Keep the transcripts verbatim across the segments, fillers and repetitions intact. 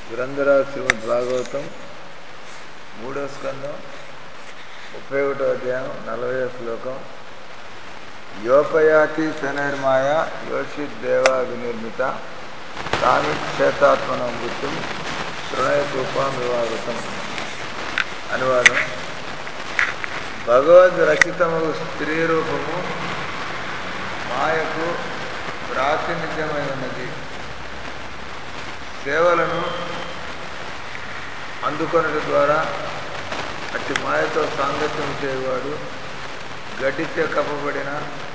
గ్రంథరాజు శ్రీమద్ భాగవతం మూడో స్కందం ముప్పై ఒకటో అధ్యాయం నలభై శ్లోకం. యోపయాతి శనైర్మాయ యోషిద్దేవా వినిర్మిత కామిక్షేతాత్మనం మృత్యుం తృణయకూపం వివాహతం. అనువాదం: భగవద్ రచితము స్త్రీ రూపము మాయకు ప్రాతినిధ్యమై ఉన్నది. సేవలను అందుకొనుట ద్వారా అట్టి మాయతో సాంగత్యం చేయవాడు గడ్డిచే కప్పబడిన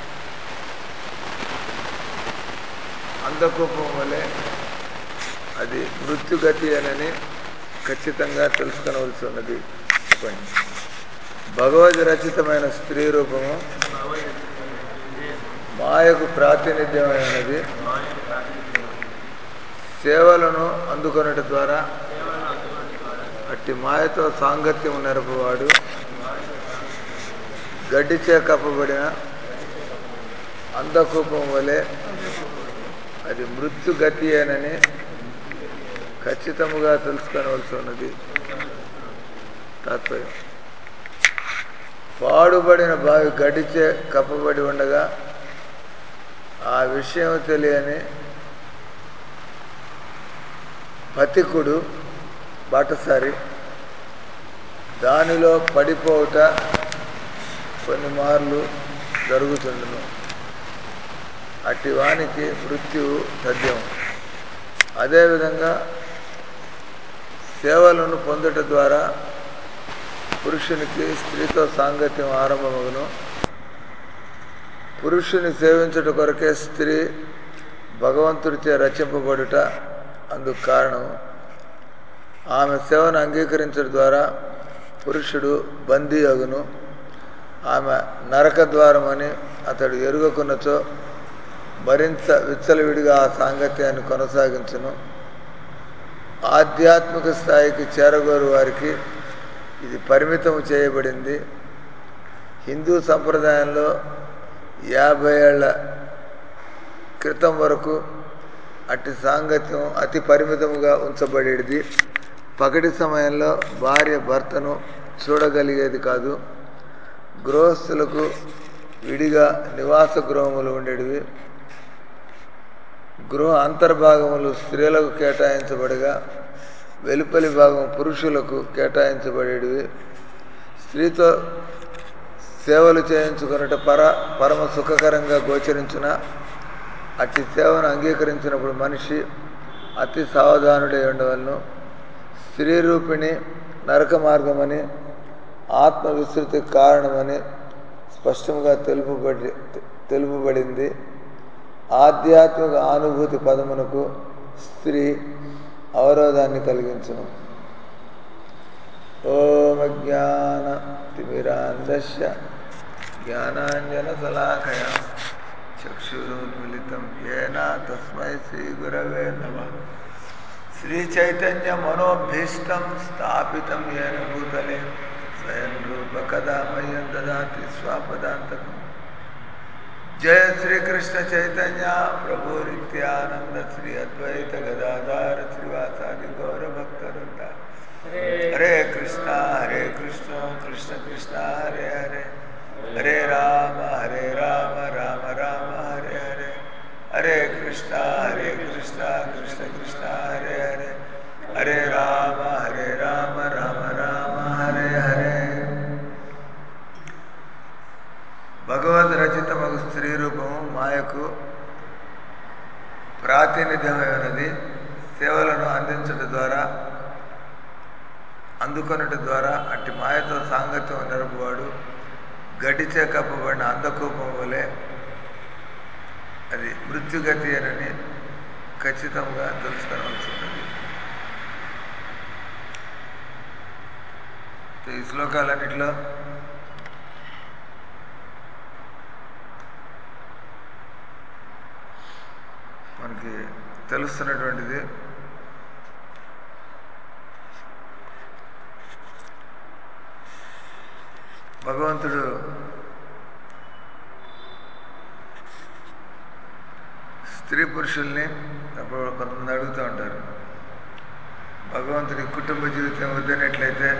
అంధకూపం వలె అది మృత్యుగతి అని ఖచ్చితంగా తెలుసుకొనవలసి ఉన్నది. చెప్పండి. భగవద్ రచితమైన స్త్రీ రూపము మాయకు ప్రాతినిధ్యమైనది. సేవలను అందుకొనుట ద్వారా అట్టి మాయతో సాంగత్యం నెరపువాడు గడ్డిచే కప్పబడిన అంధకూపం వలె అది మృత్యుగతి అని ఖచ్చితముగా తెలుసుకొనవలసి ఉన్నది. తాత్పర్యం: పాడుబడిన బావి గడ్డిచే కప్పబడి ఉండగా ఆ విషయం తెలియని పథికుడు బాటసారి దానిలో పడిపోవుట కొన్ని మార్లు జరుగుతుండును. అట్టి వానికి మృత్యువు తథ్యం. అదేవిధంగా సేవలను పొందుట ద్వారా పురుషునికి స్త్రీతో సాంగత్యం ఆరంభమగును. పురుషుని సేవించుట కొరకే స్త్రీ భగవంతుడిచే రచింపబడుట అందుకు కారణం. ఆమె సేవను అంగీకరించడం ద్వారా పురుషుడు బందీ అగును. ఆమె నరక ద్వారమని అతడు ఎరుగకున్నచో మరింత విచ్చలవిడిగా ఆ సాంగత్యాన్ని కొనసాగించును. ఆధ్యాత్మిక స్థాయికి చేరగోరు వారికి ఇది పరిమితం చేయబడింది. హిందూ సంప్రదాయంలో యాభై ఏళ్ల క్రితం వరకు అట్టి సాంగత్యం అతి పరిమితముగా ఉంచబడేది. పగటి సమయంలో భార్య భర్తను చూడగలిగేది కాదు. గృహస్థులకు విడిగా నివాస గృహములు ఉండేవి. గృహ అంతర్భాగములు స్త్రీలకు కేటాయించబడగా వెలుపలి భాగం పురుషులకు కేటాయించబడేవి. స్త్రీతో సేవలు చేయించుకున్నట పర పరమ సుఖకరంగా గోచరించిన అట్టి సేవను అంగీకరించినప్పుడు మనిషి అతి సావధానుడై ఉండవలను. స్త్రీ రూపిణి నరక మార్గమని, ఆత్మ విస్తృతికి కారణమని స్పష్టంగా తెలుపబడి తెలుపబడింది. ఆధ్యాత్మిక అనుభూతి పదమునకు స్త్రీ అవరోధాన్ని కలిగించును. ఓం అజ్ఞాన తిమిరాంధస్య జ్ఞానాంజన శలాకయా చక్షురున్మిళితం యేన తస్మై శ్రీ గురవే నమః. శ్రీ చైతన్య మనోభీష్టం స్థాపితం యేన భూతలే స్వయం రూప కదా మह्यं దదాతి స్వపదాంతకం. జయ శ్రీకృష్ణ చైతన్య ప్రభు నిత్యానంద శ్రీ అద్వైత గదాధర శ్రీవాసాది గౌర భక్తవృంద. హరే కృష్ణ హరే కృష్ణ కృష్ణ కృష్ణ హరే హరే, హరే రామ హరే రామ రామ రామ హరే హరే, హరే కృష్ణ హరే కృష్ణ కృష్ణ కృష్ణ హరే హరే, హరే రామ హరే రామ రామ రామ హరే హరే. భగవద్ రచితమగు స్త్రీ రూపము మాయకు ప్రాతినిధ్యమై ఉన్నది. సేవలను అందించుట ద్వారా అందుకొనుట ద్వారా అట్టి మాయతో సాంగత్యం నెరపువాడు గడ్డిచే కప్పబడిన అంధకూపం వలె అది మృత్యుగతి అని ఖచ్చితంగా తెలుసుకొనవలసినది. ఈ శ్లోకాలన్నింటిలో మనకి తెలుస్తున్నటువంటిది భగవంతుడు స్త్రీ పురుషుల్ని అప్పుడు కొంతమంది అడుగుతూ ఉంటారు, భగవంతుడి కుటుంబ జీవితం వద్దనట్లయితే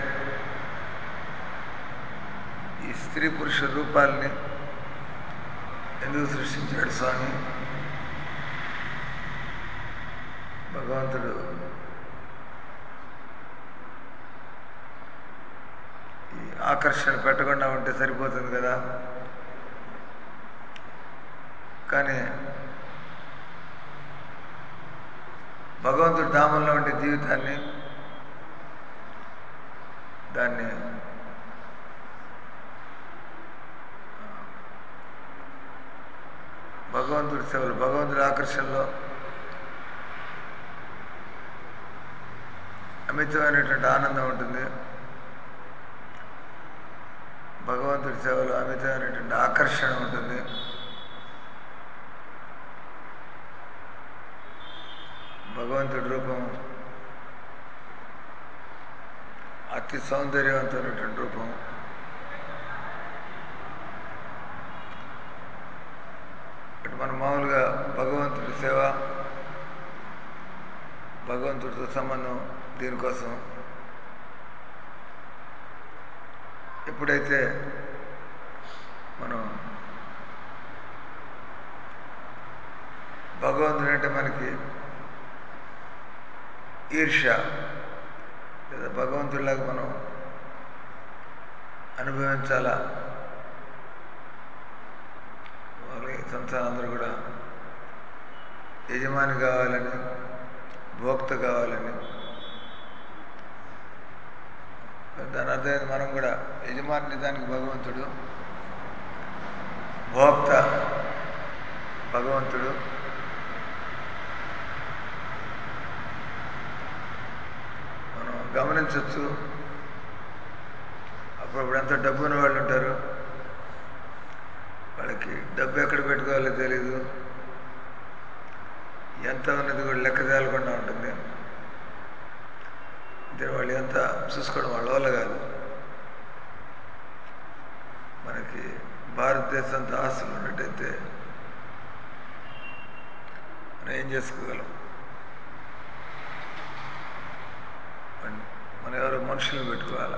ఈ స్త్రీ పురుష రూపాలని ఎందుకు సృష్టించాడు స్వామి? భగవంతుడు ఈ ఆకర్షణ పెట్టకుండా ఉంటే సరిపోతుంది కదా. కానీ భగవంతుడు ధామంలో ఉండే జీవితాన్ని దాన్ని భగవంతుడి సేవలు భగవంతుడి ఆకర్షణలో అమితమైనటువంటి ఆనందం ఉంటుంది. భగవంతుడి సేవలో అమితమైనటువంటి ఆకర్షణ ఉంటుంది. భగవంతుడి రూపం అతి సౌందర్యవంతమైనటువంటి రూపం. ఇటు మన మామూలుగా భగవంతుడి సేవ, భగవంతుడితో సంబంధం దీనికోసం ఎప్పుడైతే మనం భగవంతుడు అంటే మనకి ఈర్ష్య లేదా భగవంతుడిలాగా మనం అనుభవించాలా, వాళ్ళ సంసారం అందరూ కూడా యజమాని కావాలని, భోక్త కావాలని, దాని అర్థమైంది మనం కూడా యజమాని నిజానికి భగవంతుడు, భోక్త భగవంతుడు. మనం గమనించవచ్చు, అప్పుడప్పుడు ఎంత డబ్బు ఉన్న వాళ్ళు ఉంటారు, వాళ్ళకి డబ్బు ఎక్కడ పెట్టుకోవాలో తెలీదు, ఎంత ఉన్నది కూడా లెక్క తేలకుండా ఉంటుంది. అంటే వాళ్ళు ఎంత చూసుకోవడం వాళ్ళ వల్ల కాదు. మనకి భారతదేశంతో ఆస్తులు ఉన్నట్టయితే మనం ఏం చేసుకోగలం? మనం ఎవరో మనుషులను పెట్టుకోవాలి.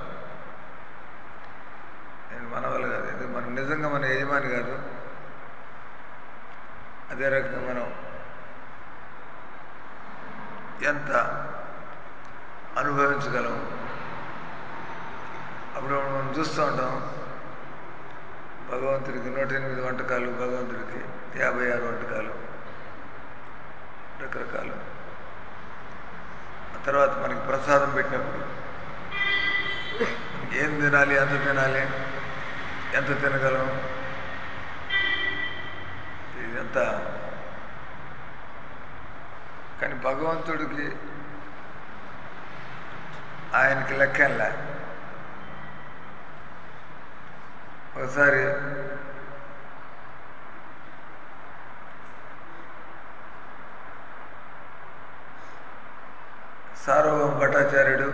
నేను మన వల్ల కాదు, ఇది మనం నిజంగా మన యజమాని కాదు. అదే రకంగా మనం ఎంత అనుభవించగలం? అప్పుడు మనం చూస్తూ ఉంటాం, భగవంతుడికి నూట ఎనిమిది వంటకాలు, భగవంతుడికి యాభై ఆరు వంటకాలు, రకరకాలు. ఆ తర్వాత మనకి ప్రసాదం పెట్టినప్పుడు ఏం తినాలి, ఎంత తినాలి, ఎంత తినగలం, ఇదంతా. కానీ భగవంతుడికి ఆయనకి లెక్కలే. ఒకసారి సార్వభౌమ భట్టాచార్యుడు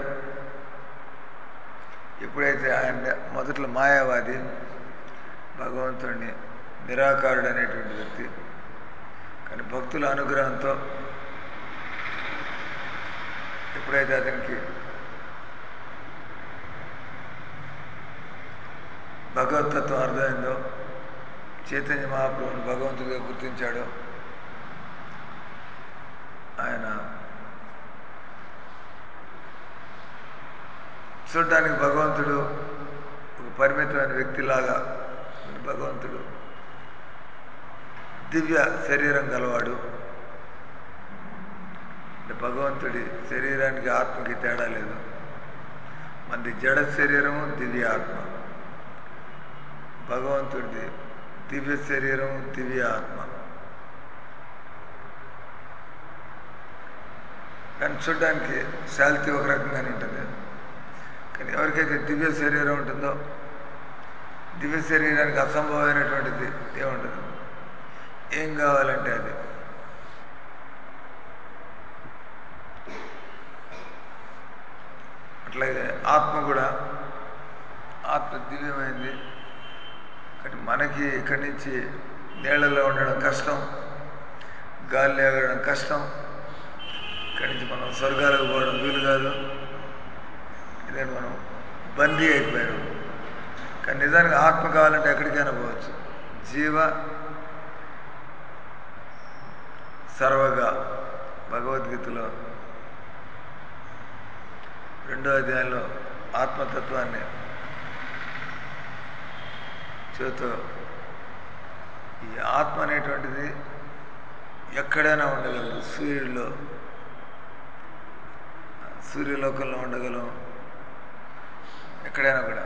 ఎప్పుడైతే ఆయన మొదట్లో మాయావాది, భగవంతుడిని నిరాకారుడు అనేటువంటి వ్యక్తి, కానీ భక్తుల అనుగ్రహంతో ఎప్పుడైతే అతనికి భగవతత్వం అర్థమైందో, చైతన్య మహాప్రభుని భగవంతుడిగా గుర్తించాడో, ఆయన చూడడానికి భగవంతుడు ఒక పరిమితమైన వ్యక్తిలాగా, భగవంతుడు దివ్య శరీరం గలవాడు. భగవంతుడి శరీరానికి ఆత్మకి తేడా లేదు. మనది జడ శరీరము, దివ్య ఆత్మ. భగవంతుడిది దివ్య శరీరం, దివ్య ఆత్మ. కానీ చూడడానికి శాలిటీ ఒక రకంగానే ఉంటుంది. కానీ ఎవరికైతే దివ్య శరీరం ఉంటుందో, దివ్య శరీరానికి అసంభవమైనటువంటిది ఏముండదు. ఏం కావాలంటే అది. అట్లాగే ఆత్మ కూడా, ఆత్మ దివ్యమైంది. కానీ మనకి ఇక్కడి నుంచి నీళ్ళలో ఉండడం కష్టం, గాలిలో ఎగరడం కష్టం, ఇక్కడి నుంచి మనం స్వర్గాలకు పోవడం వీలు కాదు. ఇదే మనం బందీ అయిపోయాం. కానీ నిజానికి ఆత్మ కావాలంటే ఎక్కడికైనా పోవచ్చు. జీవ సర్వగా భగవద్గీతలో రెండో అధ్యాయంలో ఆత్మతత్వాన్ని చేతో ఈ ఆత్మ అనేటువంటిది ఎక్కడైనా ఉండగలదు. సూర్యుడిలో సూర్యలోకంలో ఉండగలం, ఎక్కడైనా కూడా.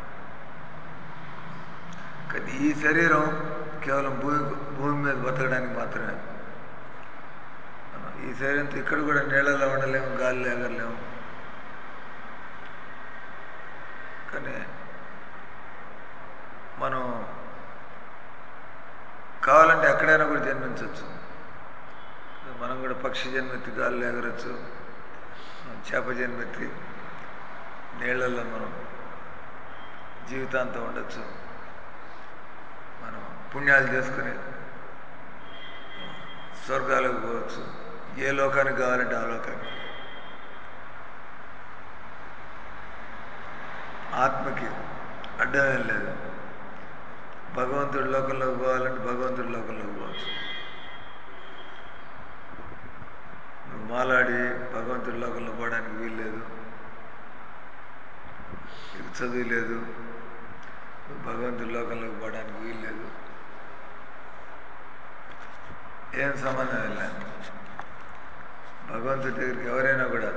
కానీ ఈ శరీరం కేవలం భూమి భూమి మీద బతకడానికి మాత్రమే. ఈ శరీరంతో ఇక్కడ కూడా నీళ్ళల్లో ఉండలేము, గాలిలో ఎగరలేము. కానీ మనం కావాలంటే ఎక్కడైనా కూడా జన్మించవచ్చు. మనం కూడా పక్షి జన్మెత్తి గాలిలో ఎగరచ్చు, చేప జన్మెత్తి నీళ్లలో మనం జీవితాంతం ఉండొచ్చు. మనం పుణ్యాలు చేసుకుని స్వర్గాలకు పోవచ్చు. ఏ లోకానికి కావాలంటే ఆ లోకానికి. ఆత్మకి అడ్డమేం లేదు. భగవంతుడి లోకంలోకి పోవాలంటే భగవంతుడి లోకంలోకి పోవచ్చు. నువ్వు మాలాడి భగవంతుడి లోకంలో పోవడానికి వీలు లేదు. నీకు చదువు లేదు, నువ్వు భగవంతుడి లోకంలోకి పోవడానికి వీలు లేదు. ఏం సంబంధం వెళ్ళాను. భగవంతుడి దగ్గరికి ఎవరైనా కూడా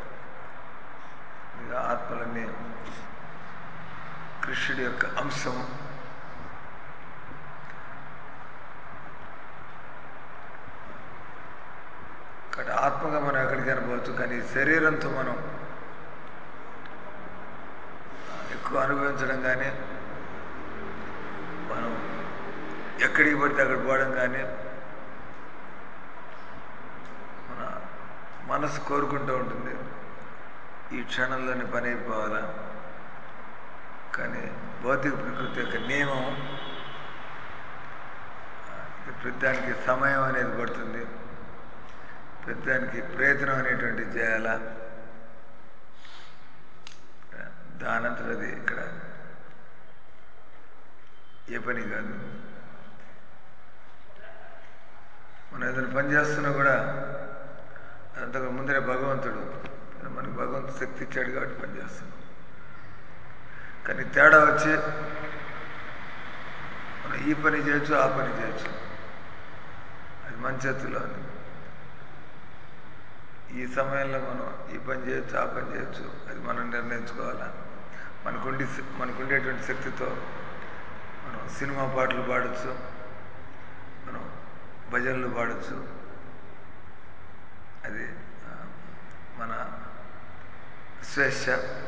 ఇక ఆత్మలన్నీ కృష్ణుడి యొక్క అంశం. కాబట్టి ఆత్మగా మనం ఎక్కడికైనా పోవచ్చు. కానీ శరీరంతో మనం ఎక్కువ అనుభవించడం కానీ, మనం ఎక్కడికి పడితే అక్కడ పోవడం కానీ మన మనసు కోరుకుంటూ ఉంటుంది. ఈ క్షణంలోనే పని అయిపోవాలా. కానీ భౌతిక ప్రకృతి యొక్క నియమం ప్రతిదానికి సమయం అనేది పడుతుంది. ప్రతిదానికి ప్రయత్నం అనేటువంటిది చేయాలా. దానంతరది ఇక్కడ ఏ పని కాదు. మనం ఏదైనా పని చేస్తున్నా కూడా అంతకు ముందరే భగవంతుడు మనకు భగవంతుడు శక్తి ఇచ్చాడు కాబట్టి పని చేస్తున్నాం. కానీ తేడా వచ్చి మనం ఈ పని చేయొచ్చు, ఆ పని చేయొచ్చు. అది మన చేతుల్లో ఉంది. ఈ సమయంలో మనం ఈ పని చేయొచ్చు, ఆ పని చేయొచ్చు. అది మనం నిర్ణయించుకోవాలా. మనకుండి మనకుండేటువంటి శక్తితో మనం సినిమా పాటలు పాడచ్చు, మనం భజనలు పాడచ్చు. అది మన స్వేచ్ఛ.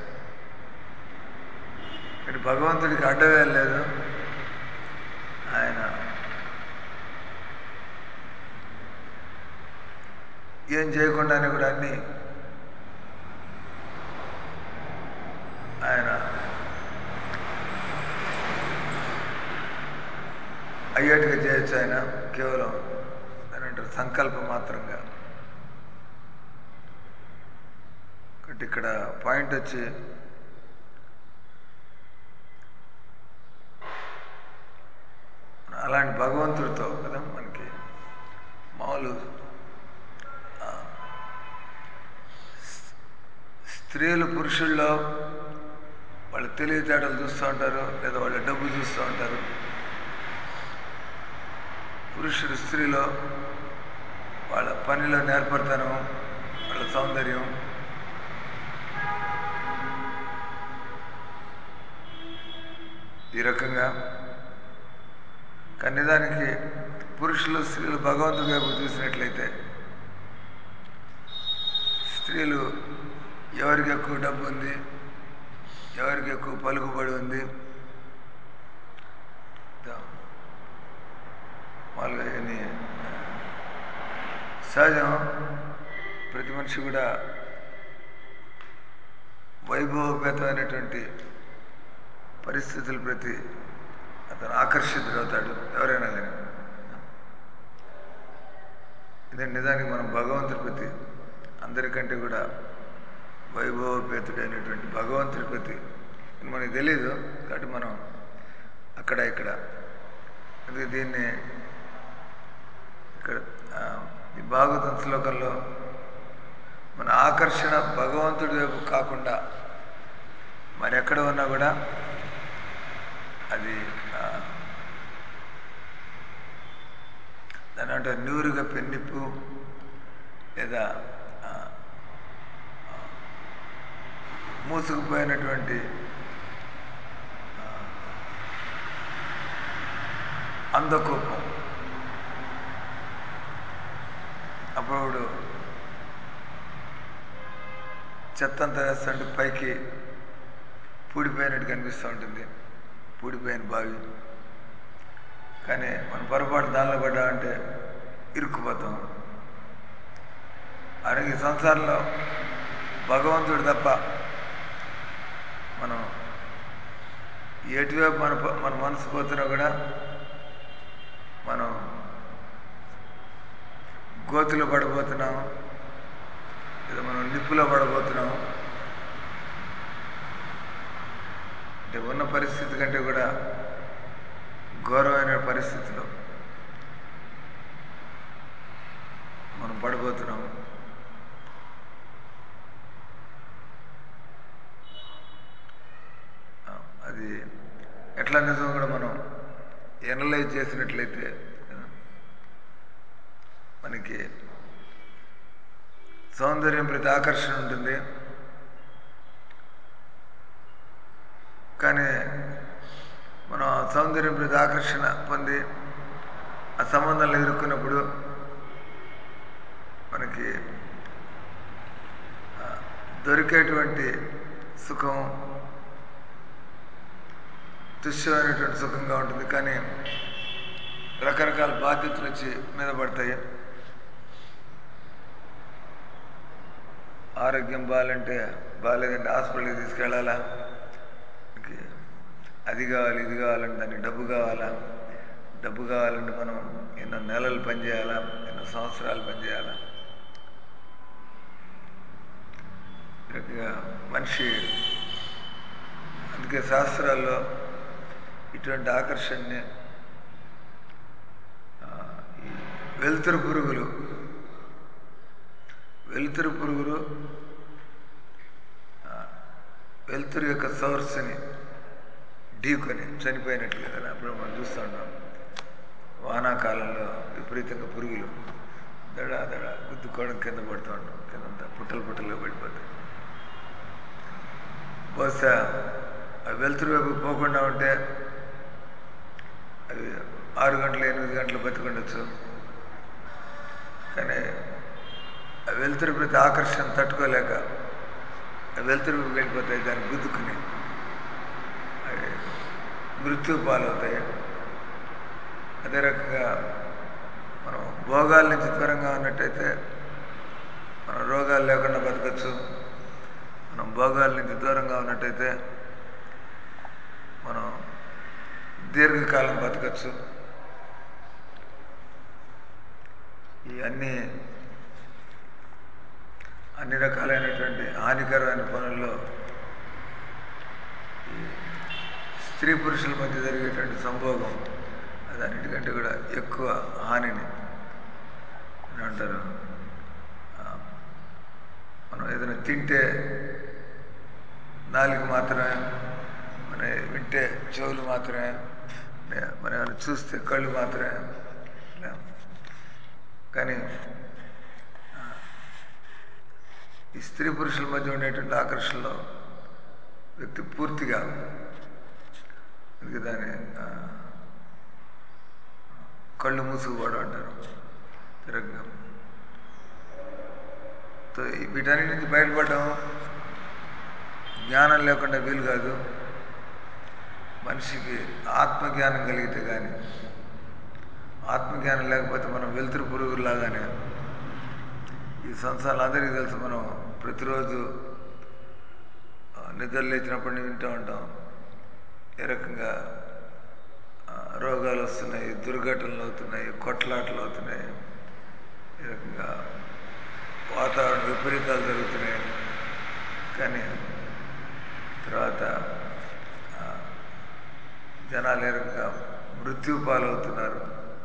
కానీ భగవంతుడికి అడ్డవేం లేదు. ఆయన ఏం చేయకుండానే కూడా అన్నీ ఆయన అయ్యేట్టుగా చేయొచ్చు. ఆయన కేవలం దాని సంకల్ప మాత్రంగా. కాబట్టి ఇక్కడ పాయింట్ వచ్చి అలాంటి భగవంతుడితో కదా మనకి మామూలు స్త్రీలు పురుషుల్లో వాళ్ళ తెలివితేటలు చూస్తూ ఉంటారు, లేదా వాళ్ళ డబ్బు చూస్తూ ఉంటారు. పురుషుడు స్త్రీలో వాళ్ళ పనిలో నేర్పరితనం, వాళ్ళ సౌందర్యం, ఈ రకంగా. కానీ దానికి పురుషులు స్త్రీలు భగవంతుడి వైపు చూసినట్లయితే స్త్రీలు ఎవరికి ఎక్కువ డబ్బు ఉంది, ఎవరికి ఎక్కువ పలుకుబడి ఉంది, వాళ్ళని సహజం. ప్రతి మనిషి కూడా వైభవపేతమైనటువంటి పరిస్థితుల ప్రతి అతను ఆకర్షితుడవుతాడు, ఎవరైనా కానీ. ఇదే నిజానికి మనం భగవంతుడి ప్రతి అందరికంటే కూడా వైభవపేతుడైనటువంటి భగవంతుడి ప్రతి మనకి తెలీదు కాబట్టి మనం అక్కడ ఇక్కడ అందుకే దీన్ని ఇక్కడ ఈ భాగవతం శ్లోకంలో మన ఆకర్షణ భగవంతుడి వైపు కాకుండా మరి ఎక్కడ ఉన్నా కూడా అది దాని అంటే నూరుగా పెన్నిప్పు లేదా మూసుకుపోయినటువంటి అందకోపం అప్పుడు చెత్తంతా వేస్తుంటే పైకి పూడిపోయినట్టు కనిపిస్తూ ఉంటుంది, పూడిపోయిన బావి. కానీ మనం పొరపాటు దానిలో పడ్డామంటే ఇరుక్కుపోతాం. అలాగే ఈ సంసారంలో భగవంతుడు తప్ప మనం ఎటువైపు మన మన మనసు పోతున్నా కూడా మనం గోతులో పడిపోతున్నాం లేదా మనం నిప్పులో పడబోతున్నాం. అంటే ఉన్న పరిస్థితి కంటే కూడా ఘోరమైన పరిస్థితిలో మనం పడిపోతున్నాం. అది ఎట్లా నిజం కూడా మనం ఎనలైజ్ చేసినట్లయితే మనకి సౌందర్యం ప్రతి ఆకర్షణ ఉంటుంది. కానీ మనం సౌందర్యం ప్రతి ఆకర్షణ పొంది ఆ సంబంధాలు ఎదుర్కొన్నప్పుడు మనకి దొరికేటువంటి సుఖం తుష్యమైనటువంటి సుఖంగా ఉంటుంది. కానీ రకరకాల బాధ్యతలు వచ్చి మీద పడతాయి. ఆరోగ్యం బాగాలంటే బాగాలేదంటే హాస్పిటల్కి తీసుకెళ్ళాలా, అది కావాలి ఇది కావాలంటే దానికి డబ్బు కావాలా, డబ్బు కావాలంటే మనం ఎన్నో నెలలు పనిచేయాలా, ఎన్నో సంవత్సరాలు పనిచేయాలా. మనిషి అందుకే శాస్త్రాల్లో ఇటువంటి ఆకర్షణని వెలుతురు పురుగులు వెలుతురు పురుగులు వెలుతురు యొక్క సోర్స్ని ఢీకొని చనిపోయినట్లు కదా అప్పుడు మనం చూస్తూ ఉంటాం. వానాకాలంలో విపరీతంగా పురుగులు దడ దడ గుద్దుకోవడం కింద పడుతూ ఉంటాం, కిందంతా పుట్టలు పుట్టలుగా పడిపోతాయి. బహుశా అవి వెలుతురు వైపు పోకుండా ఉంటే అవి ఆరు గంటలు ఎనిమిది గంటలు బతికుండొచ్చు. కానీ ఆ వెలుతురు ప్రతి ఆకర్షణ తట్టుకోలేక ఆ వెలుతురు వెళ్ళిపోతాయి, దాన్ని గుద్దుకుని అవి మృత్యు పాలవుతాయి. అదే రకంగా మనం భోగాల నుంచి దూరంగా ఉన్నట్టయితే మనం రోగాలు లేకుండా బతకచ్చు. మనం భోగాల నుంచి దూరంగా ఉన్నట్టయితే మనం దీర్ఘకాలం బతకచ్చు. ఈ అన్ని అన్ని రకాలైనటువంటి హానికరమైన పనుల్లో ఈ స్త్రీ పురుషుల మధ్య జరిగేటువంటి సంభోగం అది అన్నిటికంటే కూడా ఎక్కువ హానిని అని అంటారు. మనం ఏదైనా తింటే నాలుక మాత్రమే, మన వింటే చెవులు మాత్రమే, మనం ఏమైనా చూస్తే కళ్ళు మాత్రమే. కానీ ఈ స్త్రీ పురుషుల మధ్య ఉండేటువంటి ఆకర్షణలో వ్యక్తి పూర్తిగా అందుకే దాన్ని కళ్ళు మూసుకుపోవడం అంటారు. తిరగ వీటన్నిటి నుంచి బయటపడడం జ్ఞానం లేకుండా వీలు కాదు. మనిషికి ఆత్మజ్ఞానం కలిగితే కానీ, ఆత్మజ్ఞానం లేకపోతే మనం వెలుతురు పురుగులాగానే ఈ సంసారాలు అందరికీ తెలుసు. మనం ప్రతిరోజు నిద్ర లేచినప్పటి నుంచి వింటూ ఉంటాం ఏ రకంగా రోగాలు వస్తున్నాయి, దుర్ఘటనలు అవుతున్నాయి, కొట్లాటలు అవుతున్నాయి. ఈ రకంగా వాతావరణ విపరీతాలు జరుగుతున్నాయి. కానీ తర్వాత జనాలు ఎరుగ్గా మృత్యు పాలవుతున్నారు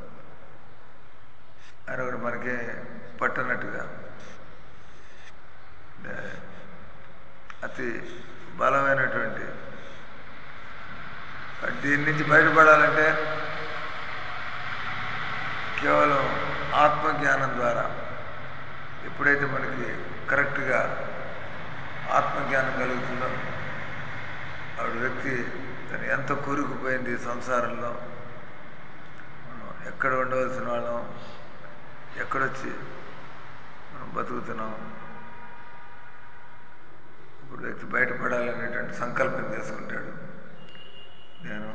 అని కూడా మనకే పట్టనట్టుగా అతి బలమైనటువంటి దీని నుంచి బయటపడాలంటే కేవలం ఆత్మజ్ఞానం ద్వారా, ఎప్పుడైతే మనకి కరెక్ట్గా ఆత్మజ్ఞానం కలుగుతుందో ఆవిడ వ్యక్తి తను ఎంత కూరుకుపోయింది సంసారంలో, మనం ఎక్కడ ఉండవలసిన వాళ్ళం, ఎక్కడొచ్చి మనం బతుకుతున్నాం, ఇప్పుడు వ్యక్తి బయటపడాలనేటువంటి సంకల్పం చేసుకుంటాడు. నేను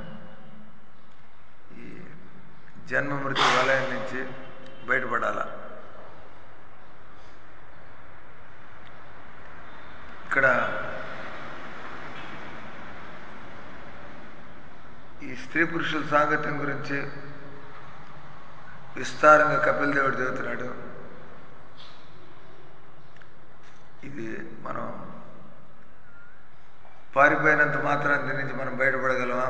ఈ జన్మ మృత్యు వలయం నుంచి బయటపడాల. ఇక్కడ ఈ స్త్రీ పురుషుల సాంగత్యం గురించి విస్తారంగా కపిల్ దేవుడు చెబుతున్నాడు. ఇది మనం పారిపోయినంత మాత్రం దీని నుంచి మనం బయటపడగలమా?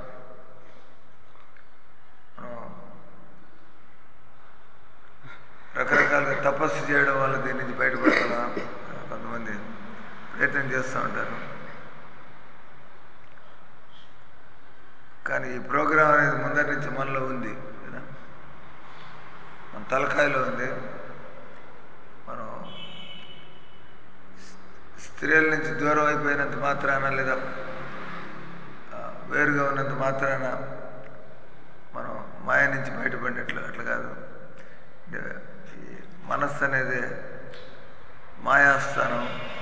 మనం రకరకాలుగా తపస్సు చేయడం వల్ల దీని నుంచి బయటపడగలమా? కొంతమంది ప్రయత్నం చేస్తూ ఉంటారు. కానీ ఈ ప్రోగ్రాం అనేది ముందరి నుంచి మనలో ఉంది కదా, మన తలకాయలో ఉంది. మనం స్త్రీల నుంచి దూరం అయిపోయినంత మాత్రాన లేదా వేరుగా ఉన్నంత మాత్రాన మనం మాయ నుంచి బయటపడినట్లు అట్లా కాదు. ఈ మనస్సు అనేది మాయాస్థానం.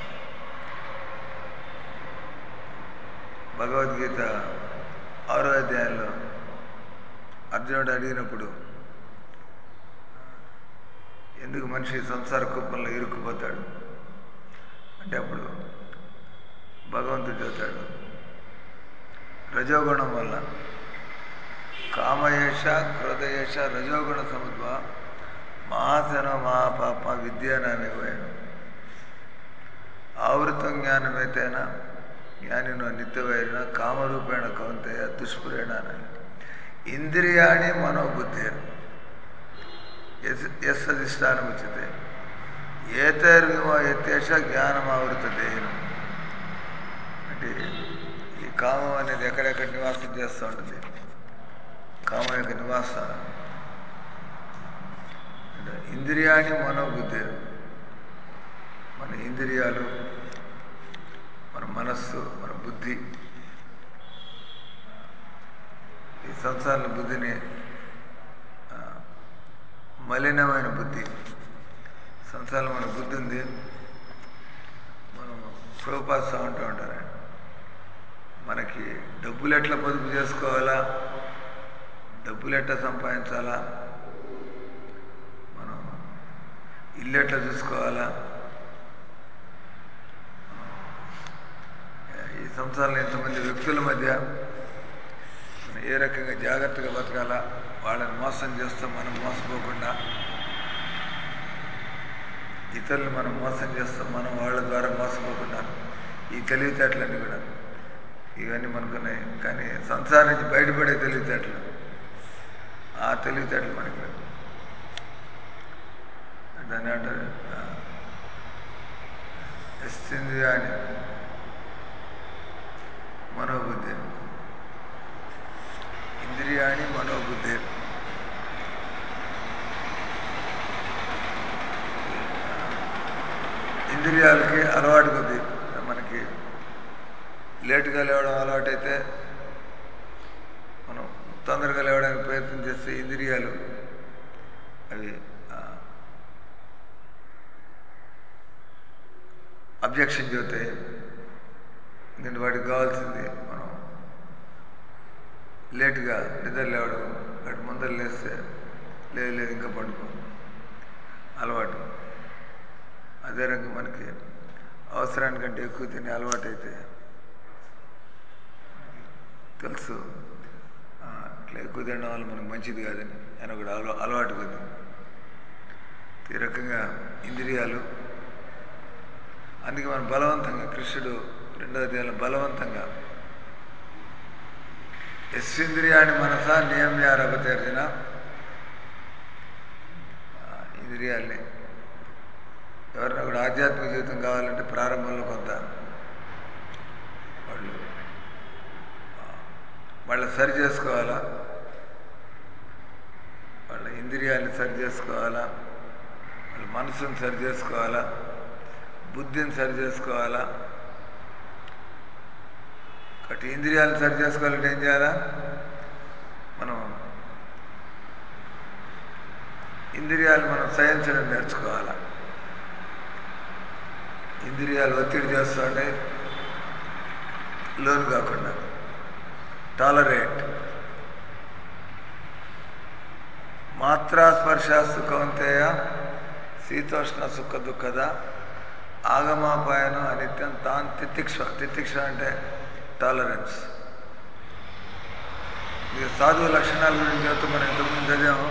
భగవద్గీత ఆరో అధ్యాయంలో అర్జునుడు అడిగినప్పుడు ఎందుకు మనిషి సంసార కుప్పంలో ఇరుక్కుపోతాడు అంటే అప్పుడు భగవంతుడు చెబుతాడు, రజోగుణం వల్ల. కామయేష క్రోధయేష రజోగుణ సముద్భవ మహాసన మహాపాప విద్యానామేవైన ఆవృతం జ్ఞానమైతేనా జ్ఞానినో నిత్యవైన కామరూపేణ కౌంతేయ దుష్పురేణ అని. ఇంద్రియాణి మనోబుద్ధి ఎస్ అధిష్టానం ఉచితే ఏతైర్విమో యతేష జ్ఞానమావృత దేహినం. అంటే ఈ కామం అనేది ఎక్కడెక్కడ నివాసం చేస్తూ ఉంటుంది. కామం యొక్క నివాసం ఇంద్రియాణి మనోబుద్ధి. మన ఇంద్రియాలు, మన మనస్సు, మన బుద్ధి, ఈ సంసార బుద్ధిని మలినమైన బుద్ధి. సంసారంలో మన బుద్ధి ఉంది. మనం ప్రోపాస్తా ఉంటూ ఉంటారు. మనకి డబ్బులు ఎట్లా పొదుపు చేసుకోవాలా, డబ్బులు ఎట్లా సంపాదించాలా, మనం ఇల్లు ఎట్లా చూసుకోవాలా, ఈ సంసారంలో ఎంతమంది వ్యక్తుల మధ్య మనం ఏ రకంగా జాగ్రత్తగా బతకాలా, వాళ్ళని మోసం చేస్తాం మనం మోసపోకుండా, ఇతరులు మనం మోసం చేస్తాం మనం వాళ్ళ ద్వారా మోసపోకుండా, ఈ తెలివితేటలన్నీ కూడా ఇవన్నీ మనకున్నాయి. కానీ సంసారం నుంచి బయటపడే తెలివితేటలు, ఆ తెలివితేటలు మనకి లేవు. దాన్ని అంటారు ఎస్తింద్రియాణి మనోబుద్ధి. ఇంద్రియాణి మనోబుద్ధి. ఇంద్రియాలకి అలవాటు కొద్ది మనకి లేటుగా లేవడం అలవాటైతే మనం తొందరగా లేవడానికి ప్రయత్నం చేస్తే ఇంద్రియాలు అవి అబ్జెక్షన్ చెబుతాయి. నేను వాడికి కావాల్సింది మనం లేటుగా నిద్ర లేవడం, వాటి ముందర లేస్తే లేదు లేదు ఇంకా పడుకో అలవాటు. అదే రకంగా మనకి అవసరానికంటే ఎక్కువ తినే అలవాటు అయితే తెలుసు ఇట్లా ఎక్కువ తినడం వల్ల మనకు మంచిది కాదని ఆయన కూడా అలవా అలవాటు కొద్ది. ఈ రకంగా ఇంద్రియాలు అందుకే మనం బలవంతంగా కృష్ణుడు రెండో అధ్యాయంలో బలవంతంగా యస్వింద్రియాన్ని మనస నియమ్యారభతర్జన, ఇంద్రియాల్ని ఎవరైనా కూడా ఆధ్యాత్మిక జీవితం కావాలంటే ప్రారంభంలో కొంత వాళ్ళు వాళ్ళ సరి చేసుకోవాలా, వాళ్ళ ఇంద్రియాల్ని సరి చేసుకోవాలా, వాళ్ళ మనసుని సరి చేసుకోవాలా, బుద్ధిని సరి చేసుకోవాలా. కాబట్టి ఇంద్రియాలను సరి చేసుకోవాలంటే ఏం చేయాలా? మనం ఇంద్రియాలు మనం సహించడం నేర్చుకోవాలా. ఇంద్రియాలు ఒత్తిడి చేస్తూ ఉంటాయి, లోను కాకుండా టాలరేట్. మాత్రా స్పర్శాస్తు కౌంతేయ శీతోష్ణ సుఖ దుఃఖద ఆగమాపాయను అనిత్యం తాన్ తితిక్ష. తితిక్ష అంటే టాలరెన్స్. ఇక సాధువు లక్షణాల గురించి చెప్తూ మనం ఇంతకుముందు చదివాము.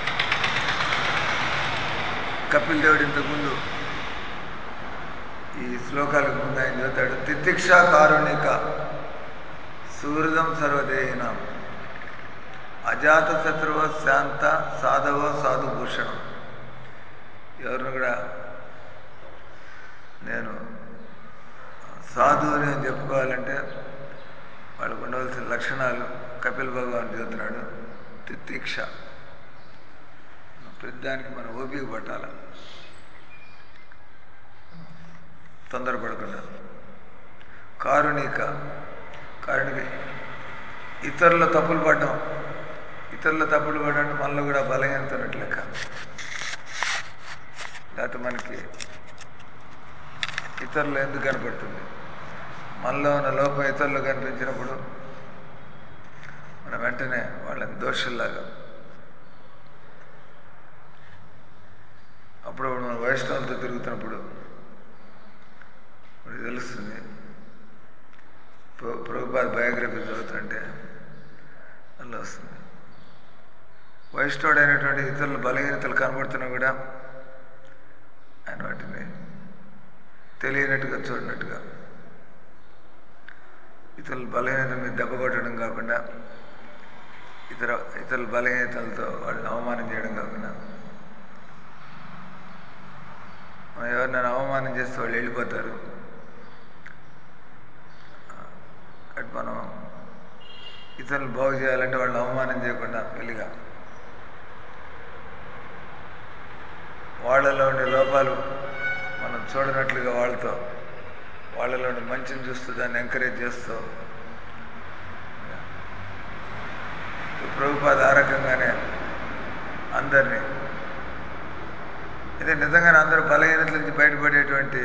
కపిల్ దేవుడు ఇంతకుముందు ఈ శ్లోకాలకు ముందు ఆయన చదువుతాడు. తితిక్ష కారుణిక సుహృదం సర్వదేహినాం అజాత శత్రువ శాంత సాధవో సాధుభూషణం. ఎవరిని కూడా నేను సాధువుని అని చెప్పుకోవాలంటే వాళ్ళకు ఉండవలసిన లక్షణాలు కపిల్ భగవాన్ చెబుతున్నాడు. తితిక్ష, ప్రతిదానికి మనం ఓపిక పట్టాల, తొందరపడకుండా. కారుణిక, కారుణిక ఇతరుల తప్పులు పడడం. ఇతరుల తప్పులు పడడం మనలో కూడా బలహీనత ఉన్నట్లు లెక్క. లేకపోతే మనకి ఇతరులు ఎందుకు కనపడుతుంది? మనలో ఉన్న లోపం ఇతరులు కనిపించినప్పుడు మనం వెంటనే వాళ్ళని దోషుల్లాగా. అప్పుడు మనం వైష్ణవులతో తిరుగుతున్నప్పుడు మనకి తెలుస్తుంది. ప్రభుపాద బయోగ్రఫీ చదువుతుంటే అందులో వస్తుంది. వైష్ణవుడైనటువంటి ఇతరుల బలహీనతలు కనబడుతున్నా కూడా ఆయన వాటిని తెలియనట్టుగా చూడనట్టుగా, ఇతరుల బలహీనత మీద దెబ్బ కొట్టడం కాకుండా, ఇతర ఇతరుల బలహీనతలతో వాళ్ళని అవమానం చేయడం కాకుండా, మనం ఎవరినైనా అవమానం చేస్తే వాళ్ళు వెళ్ళిపోతారు. అటు మనం ఇతరులు బాగు చేయాలంటే వాళ్ళని అవమానం చేయకుండా వెలిగా వాళ్ళలో ఉండే లోపాలు మనం చూడనట్లుగా వాళ్ళతో వాళ్ళలో ఉండే మంచిని చూస్తూ దాన్ని ఎంకరేజ్ చేస్తూ, ప్రభుపాద ఆ రకంగానే అందరినీ, ఇదే నిజంగానే అందరూ బలహీనతల నుంచి బయటపడేటువంటి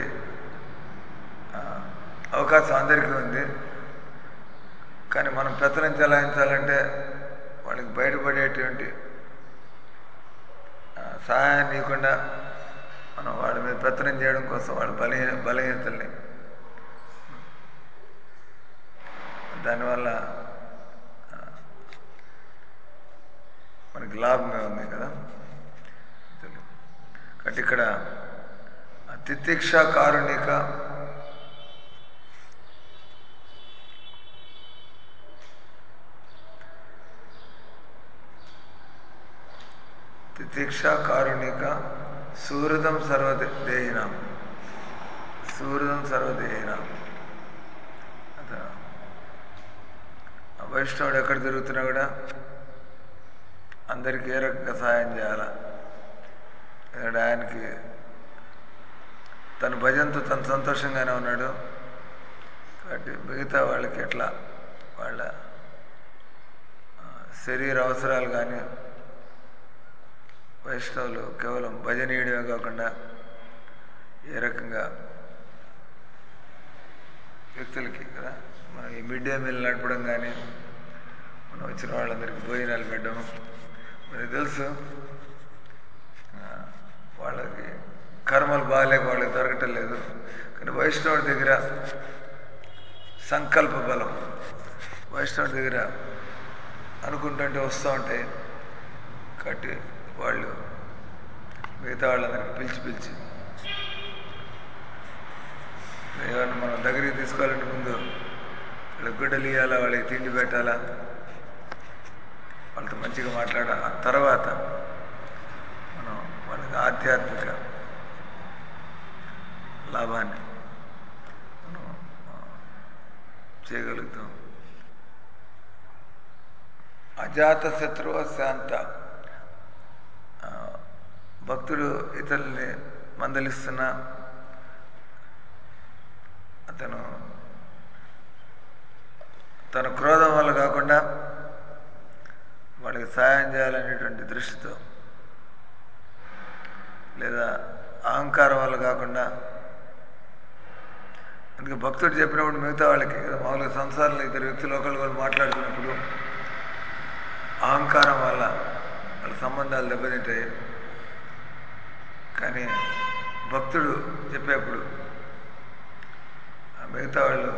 అవకాశం అందరికీ ఉంది. కానీ మనం పెత్తనం చెలాయించాలంటే వాళ్ళకి బయటపడేటువంటి సహాయాన్ని ఇవ్వకుండా మనం వాళ్ళ మీద పెత్తనం చేయడం కోసం వాళ్ళ బలహీన బలహీనతల్ని దానివల్ల మనకి లాభమే ఉంది కదా. కాబట్టి ఇక్కడ తితిక్ష కారుణిక తితిక్ష కారుణిక సుహృదం సర్వదేహినాం. సుహృదం సర్వదేహినాం. వైష్ణవుడు ఎక్కడ తిరుగుతున్నా కూడా అందరికీ ఏ రకంగా సహాయం చేయాలా. ఎందుకంటే ఆయనకి తన భజనతో తను సంతోషంగానే ఉన్నాడు. కాబట్టి మిగతా వాళ్ళకి ఎట్లా వాళ్ళ శరీర అవసరాలు కానీ, వైష్ణవులు కేవలం భజనీయుడమే కాకుండా ఏ రకంగా వ్యక్తులకి కదా, మనం ఈ మిడ్ డే మీల్ నడపడం కానీ, మనం వచ్చిన వాళ్ళందరికీ భోజనాలు పెట్టడం, మనకి తెలుసు వాళ్ళకి కర్మలు బాగాలేక వాళ్ళకి దొరకటం లేదు. కానీ వైష్ణవుడి దగ్గర సంకల్ప బలం, వైష్ణవుడి దగ్గర అనుకుంటుంటే వస్తూ ఉంటాయి. కాబట్టి వాళ్ళు మిగతా వాళ్ళందరికీ పిలిచి పిలిచి ఏమన్నా మనం దగ్గరికి తీసుకోవాలంటే ముందు వాళ్ళకి గుడ్డలు ఇవ్వాలా, వాళ్ళకి తిండి పెట్టాలా, వాళ్ళతో మంచిగా మాట్లాడాలి. ఆ తర్వాత మనం వాళ్ళకి ఆధ్యాత్మిక లాభాన్ని మనం చేయగలుగుతాం. అజాత శత్రువ శాంత. భక్తుడు ఇతరుల్ని మందలిస్తున్నా అతను తన క్రోధం వల్ల కాకుండా వాళ్ళకి సాయం చేయాలనేటువంటి దృష్టితో, లేదా అహంకారం వల్ల కాకుండా, అందుకే భక్తుడు చెప్పినప్పుడు మిగతా వాళ్ళకి మామూలుగా సంసారంలో ఇద్దరు వ్యక్తులు ఒకళ్ళు వాళ్ళు మాట్లాడుతున్నప్పుడు అహంకారం వల్ల వాళ్ళ సంబంధాలు దెబ్బతింటాయి. కానీ భక్తుడు చెప్పేప్పుడు మిగతా వాళ్ళు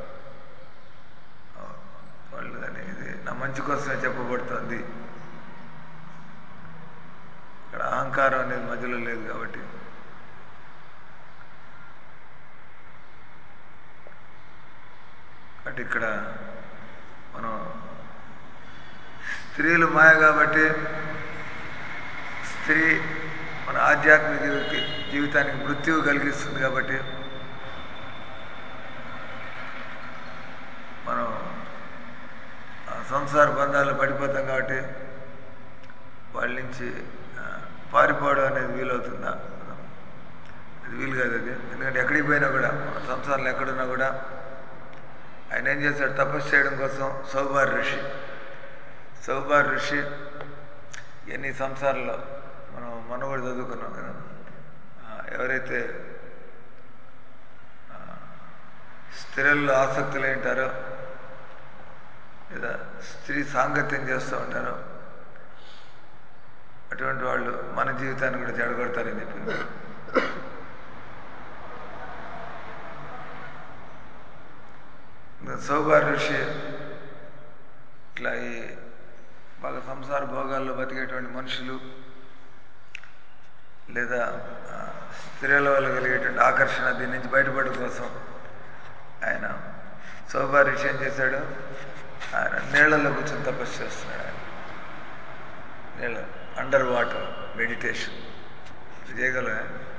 వాళ్ళు కానీ ఇది నా మంచి కోసమే చెప్పబడుతుంది, ఇక్కడ అహంకారం అనేది మధ్యలో లేదు కాబట్టి కాబట్టి ఇక్కడ మనం స్త్రీలు మాయ కాబట్టి స్త్రీ మన ఆధ్యాత్మిక జీవిత జీవితానికి మృత్యువు కలిగిస్తుంది కాబట్టి మనం సంసార బంధాలు పడిపోతాం కాబట్టి వాళ్ళ నుంచి పారిపోవడం అనేది వీలవుతుందా? అది వీలు కాదు. అది ఎందుకంటే ఎక్కడికి పోయినా కూడా మన సంసారంలో ఎక్కడున్నా కూడా ఆయన ఏం చేశాడు, తపస్సు చేయడం కోసం సౌబార్ ఋషి సౌబార్ ఋషి ఎన్ని సంసారాల్లో మనం మనం కూడా చదువుకున్నాం కదా, ఎవరైతే స్త్రీల్లో ఆసక్తులు ఏంటారో లేదా స్త్రీ సాంగత్యం చేస్తూ ఉంటారో అటువంటి వాళ్ళు మన జీవితాన్ని కూడా చెడగొడతారని చెప్పి సౌబార్ ఋషి ఇట్లా ఈ బాగా సంసార భోగాల్లో బతికేటువంటి మనుషులు లేదా స్త్రీల వల్ల కలిగేటువంటి ఆకర్షణ దీని నుంచి బయటపడడం కోసం ఆయన సౌబార్ ఋషి ఏం చేశాడు, ఆయన నీళ్లలో కూర్చొని తపస్సు చేస్తున్నాడు. ఆయన నీళ్ళ అండర్ వాటర్ మెడిటేషన్ చేయగలరా?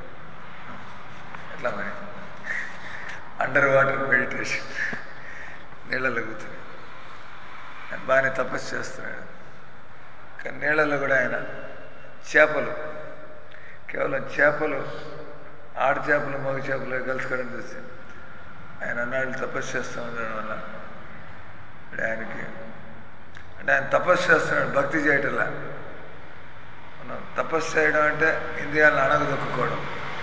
ఎట్లా మరి అండర్ వాటర్ మెడిటేషన్ నీళ్ళలో కూర్చొని ఆయన బాగానే తపస్సు చేస్తున్నాడు. కానీ నీళ్ళలో కూడా ఆయన చేపలు, కేవలం చేపలు, ఆడ చేపలు మగ చేపలు కలుసుకోవడం చూసి ఆయన అన్నాళ్ళు తపస్సు చేస్తూ ఉండడం వల్ల ఆయనకి అంటే ఆయన తపస్సు చేస్తున్నాడు, భక్తి చేయటంలా. మనం తపస్సు చేయడం అంటే ఇంద్రియాలను అణగదొక్కుకోవడం.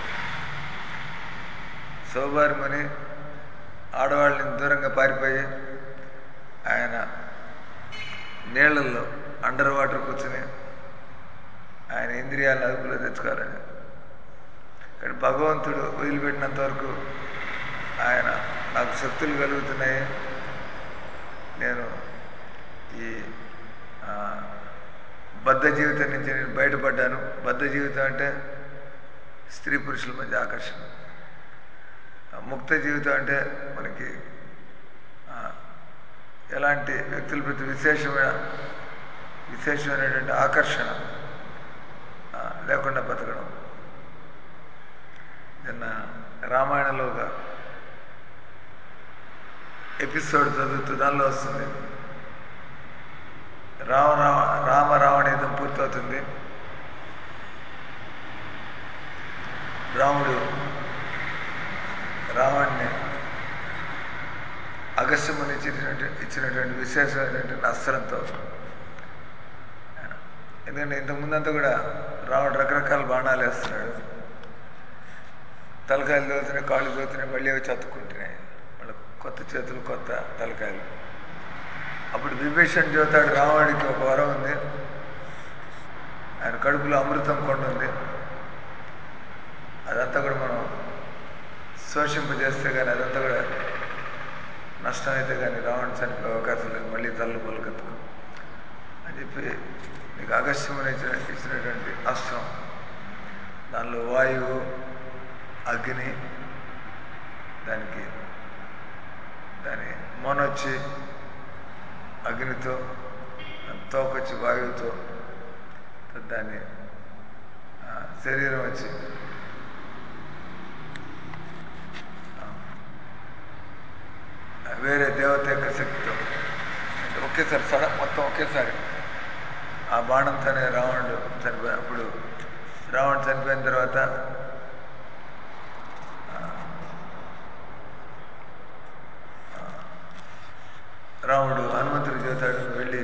సౌబారిమని ఆడవాళ్ళని దూరంగా పారిపోయి ఆయన నీళ్లలో అండర్ వాటర్ కూర్చుని ఆయన ఇంద్రియాలను అదుపులో తెచ్చుకోవాలని. కానీ భగవంతుడు వదిలిపెట్టినంత వరకు ఆయన నాకు శక్తులు కలుగుతున్నాయి, నేను ఈ బద్ధ జీవితం నుంచి నేను బయటపడ్డాను. బద్ధ జీవితం అంటే స్త్రీ పురుషుల మధ్య ఆకర్షణ. ముక్త జీవితం అంటే మనకి ఎలాంటి వ్యక్తుల ప్రతి విశేషమైన విశేషమైనటువంటి ఆకర్షణ లేకుండా బతకడం. నిన్న రామాయణంలో ఒక ఎపిసోడ్ చదువుతూ దానిలో వస్తుంది, రామ రామ రామ రావణ యుద్ధం పూర్తవుతుంది. రాముడు రావణ్ణి అగస్త్యముని ఇచ్చినటువంటి ఇచ్చినటువంటి విశేషమైనటువంటి అస్త్రంతో, ఎందుకంటే ఇంతకుముందంతా కూడా రాముడు రకరకాల బాణాలు వేస్తున్నాడు, తలకాయలు దోతున్నాయి, కాళ్ళు దోతున్నాయి, మళ్ళీ అవి చతుక్కుంటున్నాయి, మళ్ళీ కొత్త చేతులు కొత్త తలకాయలు. అప్పుడు విభీషణ్ చెబుతాడు, రాముడికి ఒక వరం ఉంది, ఆయన కడుపులో అమృతం కొండ ఉంది, అదంతా కూడా మనం శోషింపజేస్తే కానీ అదంతా కూడా నష్టమైతే కానీ రావణ్ చనిపోయే అవకాశం లేదు, మళ్ళీ తల్లు పలుకెత్తుకు అని చెప్పి నీకు అగస్త్యముని ఇచ్చిన ఇచ్చినటువంటి అస్త్రం, దానిలో వాయువు, అగ్ని, దానికి దాని మొనొచ్చి అగ్నితో, తోకొచ్చి వాయువుతో, దాని శరీరం వచ్చి వేరే దేవత యొక్క శక్తితో అంటే ఒకేసారి సడ మొత్తం ఒకేసారి ఆ బాణంతోనే రావణుడు చనిపోయి అప్పుడు రావణుడు చనిపోయిన తర్వాత రాముడు హనుమంతుడికి చెబుతాడు, వెళ్ళి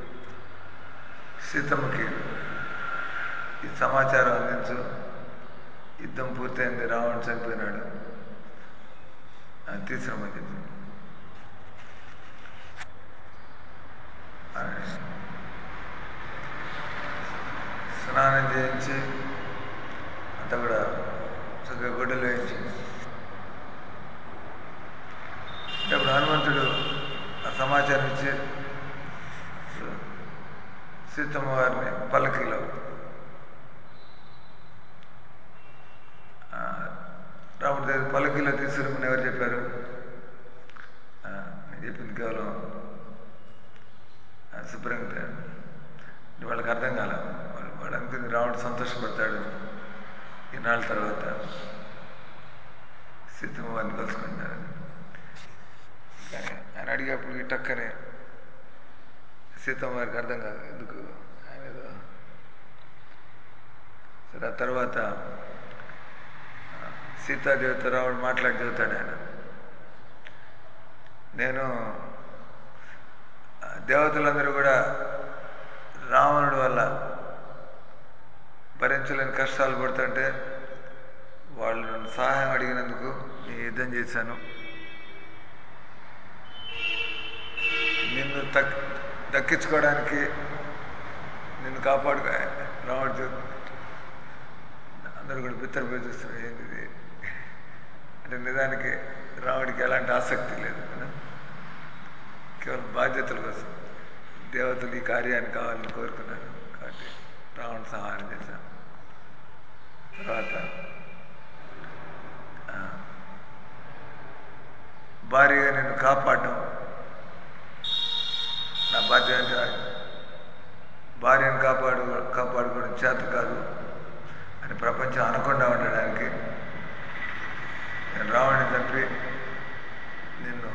సీతమ్మకి ఈ సమాచారం అందించు, యుద్ధం పూర్తయింది, రావణుడు చనిపోయినాడు అని తీసుకురమ్మని చెప్పి స్నానం చేయించి అంతా కూడా చక్కగా గుడ్డలు వేయించి అప్పుడు హనుమంతుడు ఆ సమాచారం ఇచ్చి సీతమ్మ వారిని పల్లకిలో రాముడి దగ్గర పల్లకిలో తీసుకురమని ఎవరు చెప్పారు? నేను చెప్పింది కేవలం శుభ్రంగా వాళ్ళకి అర్థం కాల. వాళ్ళు వాడు అనుకుంది రాముడు సంతోషపడతాడు, ఈనాళ్ళ తర్వాత సీతమ్మ వారిని కలుసుకుంటారని. కానీ ఆయన అడిగేప్పుడు ఈ టక్కనే సీతమ్మ వారికి అర్థం కాదు ఎందుకు ఆయన ఏదో. సరే ఆ తర్వాత సీతాదేవితో రాముడు మాట్లాడి చెబుతాడు ఆయన, నేను దేవతలందరూ కూడా రావణుడి వల్ల భరించలేని కష్టాలు పడుతుంటే వాళ్ళు నన్ను సహాయం అడిగినందుకు నేను యుద్ధం చేశాను. నిన్ను దక్ దక్కించుకోవడానికి నిన్ను కాపాడుకో రావణుడు అందరూ కూడా బిత్తరపోయి చూస్తున్నారు, ఏంటిది అంటే నిజానికి రాముడికి ఎలాంటి ఆసక్తి లేదు, కేవలం బాధ్యతల కోసం. దేవతలు ఈ కార్యాన్ని కావాలని కోరుకున్నారు కాబట్టి రావణుడు సహాయం చేశాను. తర్వాత భార్యగా నిన్ను కాపాడడం నా బాధ్యత అంటే భార్యను కాపాడు కాపాడుకోవడం చేత కాదు అని ప్రపంచం అనకుండా ఉండడానికి నేను రావణుని చంపి నిన్ను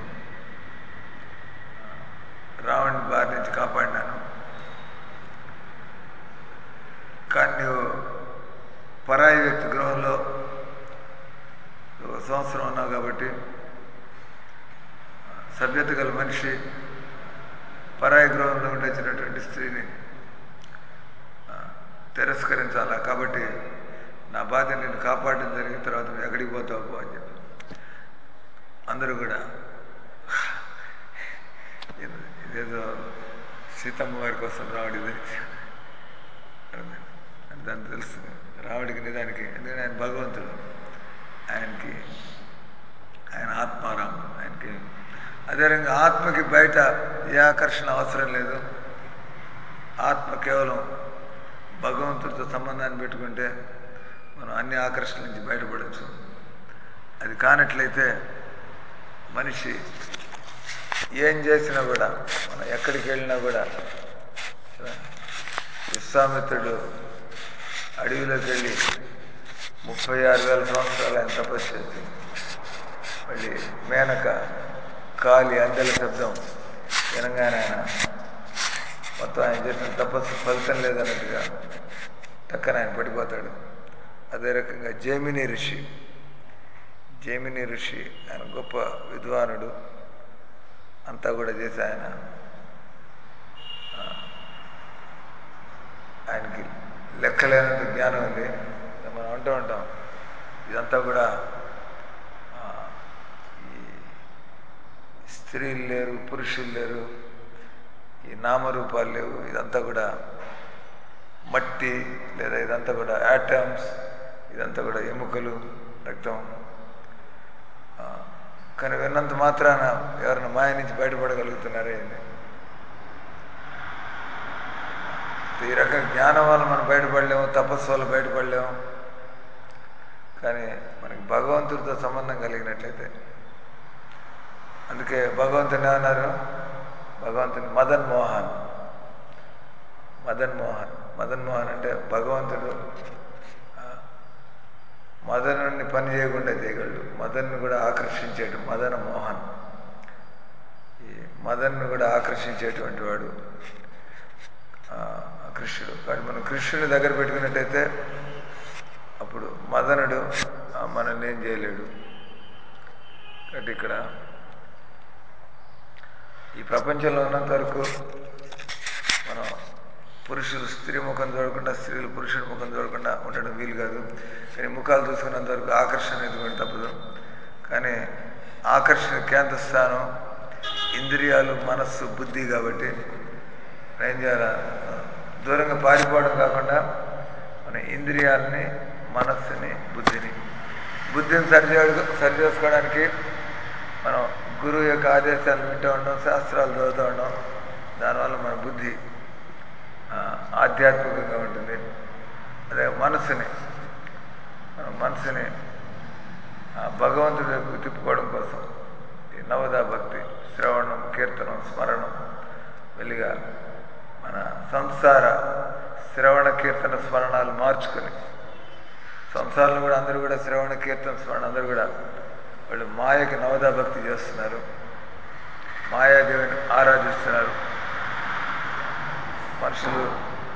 రావణుని బారి నుంచి కాపాడినాను. కానీ నువ్వు పరాయి వ్యక్తి గృహంలో ఒక సంవత్సరం ఉన్నావు కాబట్టి సభ్యత గల మనిషి పరాయి గృహంలో ఉండొచ్చినటువంటి స్త్రీని తిరస్కరించాలా, కాబట్టి నా బాధ్యత నేను కాపాడడం జరిగిన తర్వాత నువ్వు ఎక్కడికి పోతావు పో అని చెప్పి అందరూ కూడా ఇదేదో సీతమ్మ వారి కోసం రావడిది అని దాన్ని తెలుస్తుంది రావుడికి నిజానికి. ఎందుకంటే ఆయన భగవంతుడు, ఆయనకి ఆయన ఆత్మారాముడు, ఆయనకి అదే రకంగా ఆత్మకి బయట ఏ ఆకర్షణ అవసరం లేదు. ఆత్మ కేవలం భగవంతుడితో సంబంధాన్ని పెట్టుకుంటే మనం అన్ని ఆకర్షణల నుంచి బయటపడవచ్చు. అది కానట్లయితే మనిషి ఏం చేసినా కూడా, మనం ఎక్కడికి వెళ్ళినా కూడా, విశ్వామిత్రుడు అడవిలోకి వెళ్ళి ముప్పై ఆరు వేల సంవత్సరాలు ఆయన తపస్సు చేసి మళ్ళీ మేనక కాలి అందెల శబ్దం వినగానే ఆయన మొత్తం ఆయన చేసిన తపస్సు ఫలితం లేదన్నట్టుగా టక్కన ఆయన పడిపోతాడు. అదే రకంగా జైమిని ఋషి జైమిని ఋషి ఆయన గొప్ప విద్వానుడు, అంతా కూడా చేసి ఆయన ఆయనకి లెక్కలేనంత జ్ఞానం ఉంది. మనం అంటూ ఉంటాం ఇదంతా కూడా ఈ స్త్రీలు లేరు, పురుషులు లేరు, ఈ నామరూపాలు లేవు, ఇదంతా కూడా మట్టి లేదా ఇదంతా కూడా యాటమ్స్, ఇదంతా కూడా ఎముకలు, రక్తం. కానీ విన్నంత మాత్రాన ఎవరైనా మాయ నుంచి బయటపడగలుగుతున్నారే అండి. ఈ రకం జ్ఞానం వల్ల మనం బయటపడలేము, తపస్సు వల్ల బయటపడలేము. కానీ మనకి భగవంతుడితో సంబంధం కలిగినట్లయితే అందుకే భగవంతుని ఏమన్నారు? భగవంతుని మదన్ మోహన్. మదన్ మోహన్ మదన్ మోహన్ అంటే భగవంతుడు మదనుని పని చేయకుండా చేయగలడు, మదన్ను కూడా ఆకర్షించేటు మదన మోహన్. ఈ మదన్ను కూడా ఆకర్షించేటువంటి వాడు కృష్ణుడు. కాబట్టి మనం కృష్ణుని దగ్గర పెట్టుకున్నట్టయితే అప్పుడు మదనుడు మనల్ని ఏం చేయలేడు. కాబట్టి ఇక్కడ ఈ ప్రపంచంలో ఉన్నంత వరకు మనం పురుషులు స్త్రీ ముఖం చూడకుండా, స్త్రీలు పురుషుడి ముఖం చూడకుండా ఉండడం వీలు కాదు. కానీ ముఖాలు చూసుకున్నంత వరకు ఆకర్షణ ఎదుగుని తప్పదు. కానీ ఆకర్షణ కేంద్ర స్థానం ఇంద్రియాలు, మనస్సు, బుద్ధి. కాబట్టి ఏం చేయాలి? దూరంగా పారిపోవడం కాకుండా మన ఇంద్రియాలని, మనస్సుని, బుద్ధిని బుద్ధిని సరి సరి చేసుకోవడానికి మనం గురువు యొక్క ఆదేశాలు వింటూ ఉండడం, శాస్త్రాలు చదువుతూ ఉండడం. దానివల్ల మన బుద్ధి ఆధ్యాత్మికంగా ఉంటుంది. అదే మనస్సుని మన మనసుని భగవంతుడి వైపు తిప్పుకోవడం కోసం ఈ నవదా భక్తి, శ్రవణం, కీర్తనం, స్మరణం వెలిగా మన సంసార శ్రవణ కీర్తన స్మరణాలు మార్చుకొని, సంసారంలో కూడా అందరూ కూడా శ్రవణ కీర్తన స్మరణ అందరూ కూడా వాళ్ళు మాయకి నవదా భక్తి చేస్తున్నారు, మాయాదేవిని ఆరాధిస్తున్నారు. మనుషులు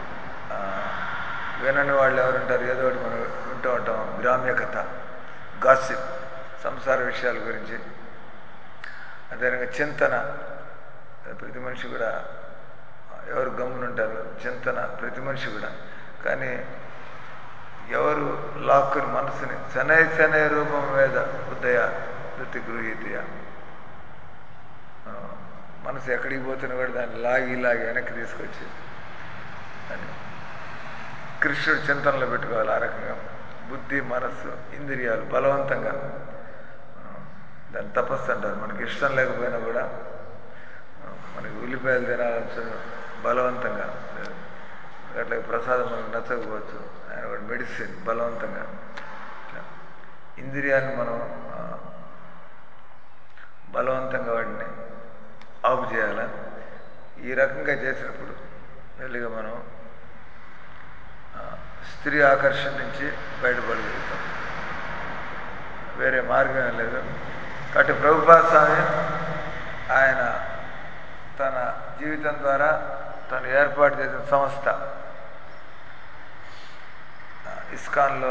వినని వాళ్ళు ఎవరుంటారు? ఏదో ఒకటి మనం వింటూ ఉంటాం, గ్రామ్య కథ, గాసిప్, సంసార విషయాల గురించి. అదేవిధంగా చింతన, ప్రతి మనిషి కూడా ఎవరు గమ్మునుంటారు? చింతన ప్రతి మనిషి కూడా. కానీ ఎవరు లాక్కుని మనసుని శనై శనై రూపం వేద బుద్ధయ వృత్తి గృహీతయ, మనసు ఎక్కడికి పోతున్నా కూడా దాన్ని లాగి లాగి వెనక్కి తీసుకొచ్చి అని కృష్ణుడు చింతనలో పెట్టుకోవాలి. ఆ రకంగా బుద్ధి, మనస్సు, ఇంద్రియాలు బలవంతంగా దాన్ని తపస్సు అంటారు. మనకి ఇష్టం లేకపోయినా కూడా మనకి ఉల్లిపాయలు తినాలని బలవంతంగా, అట్లా ప్రసాదం మనకు నచ్చకపోవచ్చు, ఆయన కూడా మెడిసిన్ బలవంతంగా ఇంద్రియాన్ని మనం బలవంతంగా వాటిని ఆపు చేయాలి. ఈ రకంగా చేసినప్పుడు మెల్లిగా మనం స్త్రీ ఆకర్షణ నుంచి బయటపడగలుగుతాం. వేరే మార్గం లేదు. కాబట్టి ప్రభుపాద స్వామి ఆయన తన జీవితం ద్వారా తను ఏర్పాటు చేసిన సంస్థ ఇస్కాన్లో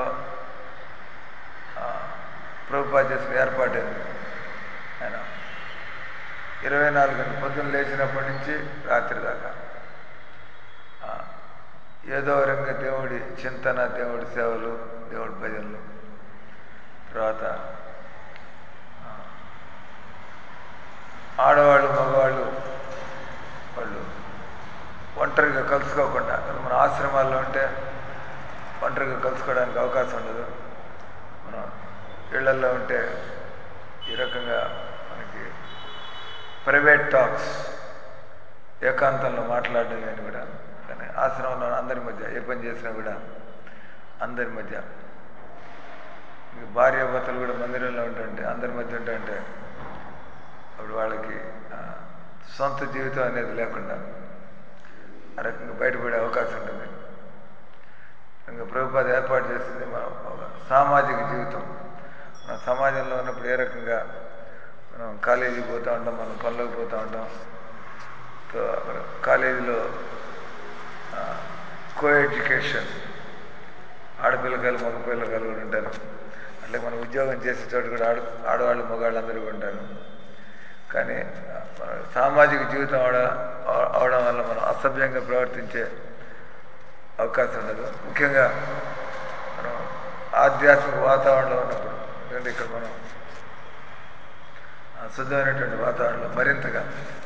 ప్రభుపాద చేసిన ఏర్పాటైంది. ఆయన ఇరవై నాలుగు గంటలు పొద్దున్న లేచినప్పటి నుంచి రాత్రి దాకా ఏదో రంగ దేవుడి చింతన, దేవుడి సేవలు, దేవుడి భజనలు. తర్వాత ఆడవాళ్ళు, మగవాళ్ళు వాళ్ళు ఒంటరిగా కలుసుకోకుండా, మన ఆశ్రమాల్లో ఉంటే ఒంటరిగా కలుసుకోవడానికి అవకాశం ఉండదు. మనం ఇళ్లల్లో ఉంటే ఈ రకంగా మనకి ప్రైవేట్ టాక్స్, ఏకాంతంలో మాట్లాడడం కానీ కూడా. కానీ ఆశ్రమంలో అందరి మధ్య ఏ పని చేసినా కూడా అందరి మధ్య, భార్యాభర్తలు కూడా మందిరంలో ఉంటుంటే అందరి మధ్య ఉంటుంటే అప్పుడు వాళ్ళకి సొంత జీవితం అనేది లేకుండా ఆ రకంగా బయటపడే అవకాశం ఉంటుంది. ఇంకా ప్రభుపాద ఏర్పాటు చేసింది మనం ఒక సామాజిక జీవితం. మన సమాజంలో ఉన్నప్పుడు ఏ రకంగా మనం కాలేజీకి పోతూ ఉంటాం, మనం పనులకు పోతూ ఉంటాం. సో అక్కడ కాలేజీలో కో ఎడ్యుకేషన్, ఆడపిల్లకాయలు మగపిల్లకాయలు కూడా ఉంటారు. అట్లా మనం ఉద్యోగం చేసే చోట కూడా ఆడ ఆడవాళ్ళు మగవాళ్ళు అందరూ కూడా ఉంటారు. కానీ మన సామాజిక జీవితం అవడ అవడం వల్ల మనం అసభ్యంగా ప్రవర్తించే అవకాశం ఉండదు. ముఖ్యంగా మనం ఆధ్యాత్మిక వాతావరణంలో ఉన్నప్పుడు, ఎందుకంటే ఇక్కడ మనం శుద్ధమైనటువంటి వాతావరణంలో మరింతగా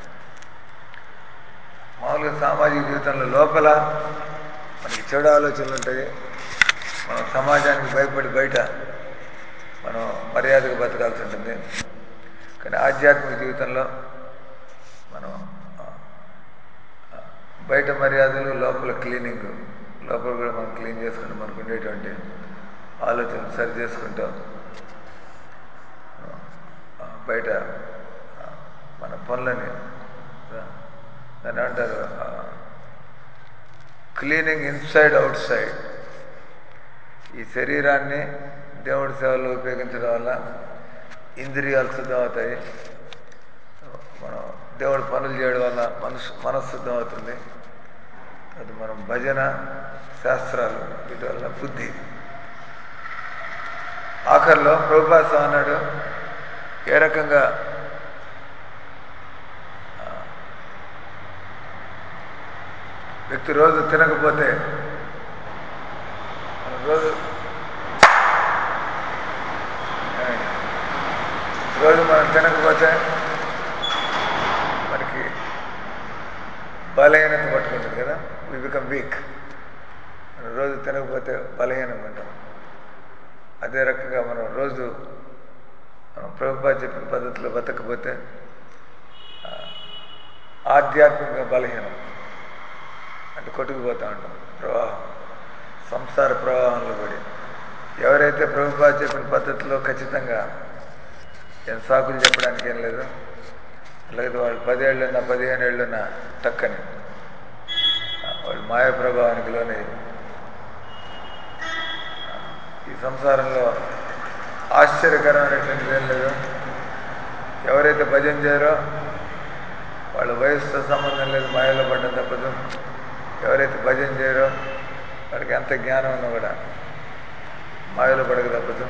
మామూలుగా సామాజిక జీవితంలో లోపల మనకి చెడు ఆలోచనలు ఉంటాయి. మనం సమాజానికి భయపడి బయట మనం మర్యాదగా బతకాల్సి ఉంటుంది. కానీ ఆధ్యాత్మిక జీవితంలో మనం బయట మర్యాదలు, లోపల క్లీనింగ్, లోపల కూడా మనం క్లీన్ చేసుకుంటూ మనకు ఉండేటువంటి ఆలోచనలు సరి చేసుకుంటూ బయట మన పనులని దాన్ని అంటారు క్లీనింగ్ ఇన్సైడ్ అవుట్ సైడ్. ఈ శరీరాన్ని దేవుడి సేవలో ఉపయోగించడం వల్ల ఇంద్రియాలు శుద్ధం అవుతాయి. మనం దేవుడి పనులు చేయడం వల్ల మనసు మనస్సు శుద్ధం అవుతుంది. అది మనం భజన శాస్త్రాలు వీటి వల్ల బుద్ధి. ఆఖరిలో ప్రభుపాద అన్నాడు, ఏ రకంగా వ్యక్తి రోజు తినకపోతే రోజు రోజు మనం తినకపోతే మనకి బలహీనత పట్టుకుంటుంది కదా, వి బికమ్ వీక్. మనం రోజు తినకపోతే బలహీనంగా ఉంటాం. అదే రకంగా మనం రోజు మనం ప్రభుపాద చెప్పిన పద్ధతిలో బతకపోతే ఆధ్యాత్మికంగా బలహీనం అంటే కొట్టుకుపోతూ ఉంటాం. ప్రవాహం, సంసార ప్రవాహంలో పడి. ఎవరైతే ప్రభుపాద చెప్పిన పద్ధతిలో ఖచ్చితంగా ఏం సాకులు చెప్పడానికి ఏం లేదు, అలాగే వాళ్ళు పదేళ్ళున్నా పదిహేను ఏళ్ళున్నా టక్కని వాళ్ళు మాయ ప్రభావానికి లోనే ఈ సంసారంలో ఆశ్చర్యకరమైనటువంటిది ఏం లేదు. ఎవరైతే భజన చేయరో వాళ్ళ వయసుతో సంబంధం లేదు, మాయలో పడ్డం తప్పదు. ఎవరైతే భజన చేయరో వాడికి ఎంత జ్ఞానం ఉన్నా కూడా మాయలో పడక తప్పదు.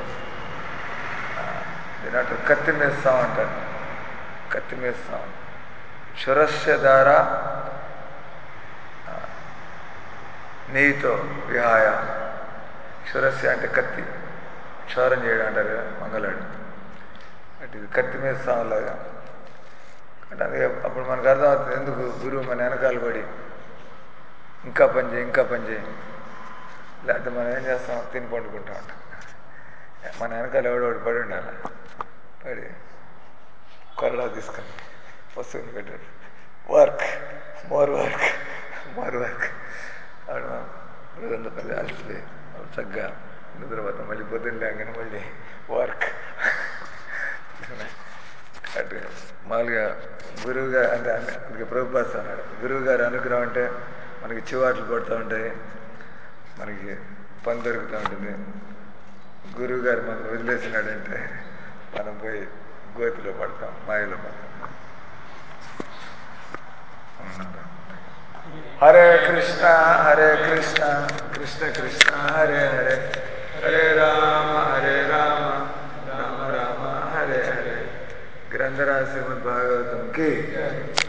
దీని కత్తి మేస్తాం అంటారు. కత్తి మేస్తాం క్షురస్య ద్వారా నీతో విహాయ. క్షురస్య అంటే కత్తి, క్షౌరం చేయడం అంటారు కదా మంగళాడు. అంటే ఇది కత్తి మేస్తాం లాగా. అంటే అది అప్పుడు మనకు అర్థమవుతుంది ఎందుకు గురువు మన వెనకాల పడి ఇంకా పని చేయి ఇంకా పని చేయి. లేకపోతే మనం ఏం చేస్తాం, తిని పండుకుంటూ ఉంటాం. మన వెనకాల ఎవడోడు పడి ఉండాలి, పడి కొరడా తీసుకొని వస్తువుని పెట్టాడు. Work more work more work ఆవిడ రోజంతా పది అలసిపోయి చక్కగా నిద్రపోతాం. మళ్ళీ పొద్దున్న లేకనే మళ్ళీ వర్క్. అటు మామూలుగా గురువు గారు అంటే అందుకే ప్రభుపాద అన్నాడు, గురువు గారి అనుగ్రహం అంటే మనకి చివాట్లు పడుతూ ఉంటాయి, మనకి పని దొరుకుతూ ఉంటుంది. గురువు గారు మనం వదిలేసినాడంటే మనం పోయి గోతిలో పడతాం, మాయలో పడతాం. హరే కృష్ణ హరే కృష్ణ కృష్ణ కృష్ణ హరే హరే, హరే రామ హరే రామ రామ రామ హరే హరే. గ్రంథరాజ్ శ్రీమద్ భాగవతం కి